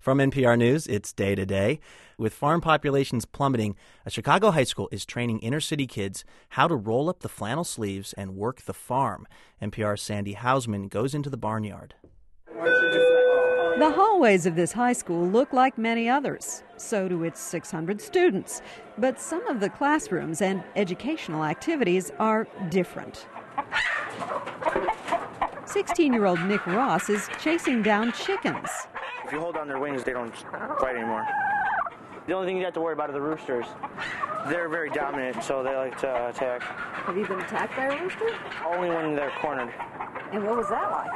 From NPR News, it's Day to Day. With farm populations plummeting, a Chicago high school is training inner-city kids how to roll up the flannel sleeves and work the farm. NPR's Sandy Hausman goes into the barnyard. The hallways of this high school look like many others. So do its 600 students. But some of the classrooms and educational activities are different. 16-year-old Nick Ross is chasing down chickens. If you hold on their wings, they don't fight anymore. The only thing you have to worry about are the roosters. They're very dominant, so they like to attack. Have you been attacked by a rooster? Only when they're cornered. And what was that like?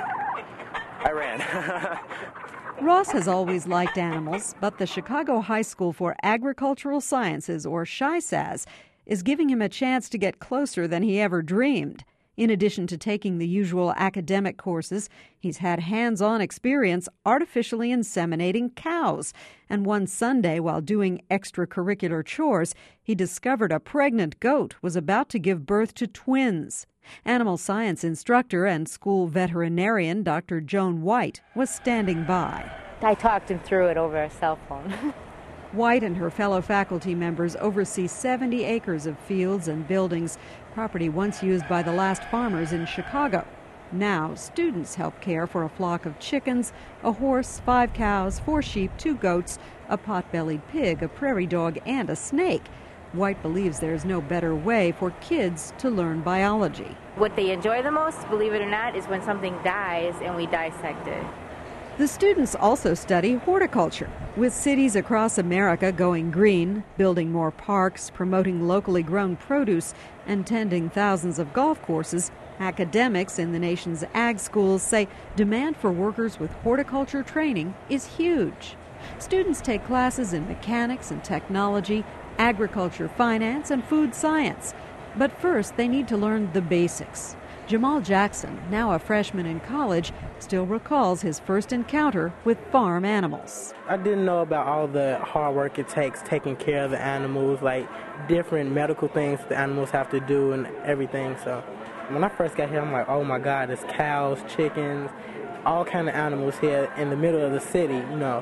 I ran. Ross has always liked animals, but the Chicago High School for Agricultural Sciences, or CHISAS, is giving him a chance to get closer than he ever dreamed. In addition to taking the usual academic courses, he's had hands-on experience artificially inseminating cows. And one Sunday, while doing extracurricular chores, he discovered a pregnant goat was about to give birth to twins. Animal science instructor and school veterinarian Dr. Joan White was standing by. I talked him through it over a cell phone. White and her fellow faculty members oversee 70 acres of fields and buildings, property once used by the last farmers in Chicago. Now, students help care for a flock of chickens, a horse, 5 cows, 4 sheep, 2 goats, a pot-bellied pig, a prairie dog, and a snake. White believes there's no better way for kids to learn biology. What they enjoy the most, believe it or not, is when something dies and we dissect it. The students also study horticulture. With cities across America going green, building more parks, promoting locally grown produce, and tending thousands of golf courses, academics in the nation's ag schools say demand for workers with horticulture training is huge. Students take classes in mechanics and technology, agriculture, finance, and food science. But first, they need to learn the basics. Jamal Jackson, now a freshman in college, still recalls his first encounter with farm animals. I didn't know about all the hard work it takes taking care of the animals, like different medical things the animals have to do and everything. So when I first got here, I'm like, oh my God, there's cows, chickens, all kind of animals here in the middle of the city,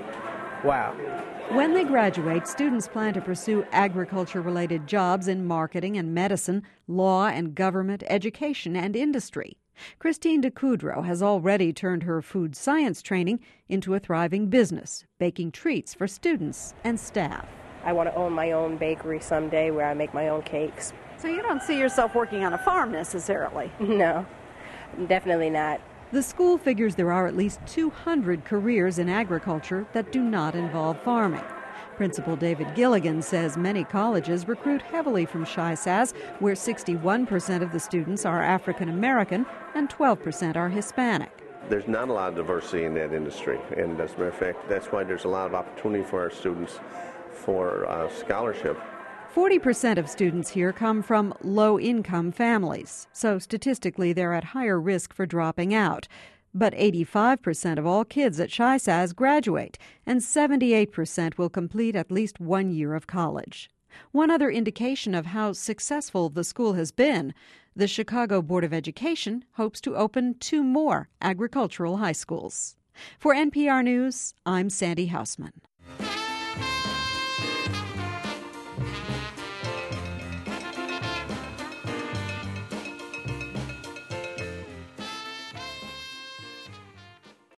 wow. When they graduate, students plan to pursue agriculture-related jobs in marketing and medicine, law and government, education and industry. Christine DeCoudreau has already turned her food science training into a thriving business, baking treats for students and staff. I want to own my own bakery someday where I make my own cakes. So you don't see yourself working on a farm necessarily? No, definitely not. The school figures there are at least 200 careers in agriculture that do not involve farming. Principal David Gilligan says many colleges recruit heavily from CHISAS, where 61% of the students are African American and 12% are Hispanic. There's not a lot of diversity in that industry, and as a matter of fact, that's why there's a lot of opportunity for our students for scholarship. 40% of students here come from low-income families, so statistically they're at higher risk for dropping out. But 85% of all kids at CHISAS graduate, and 78% will complete at least 1 year of college. One other indication of how successful the school has been, the Chicago Board of Education hopes to open 2 more agricultural high schools. For NPR News, I'm Sandy Hausman.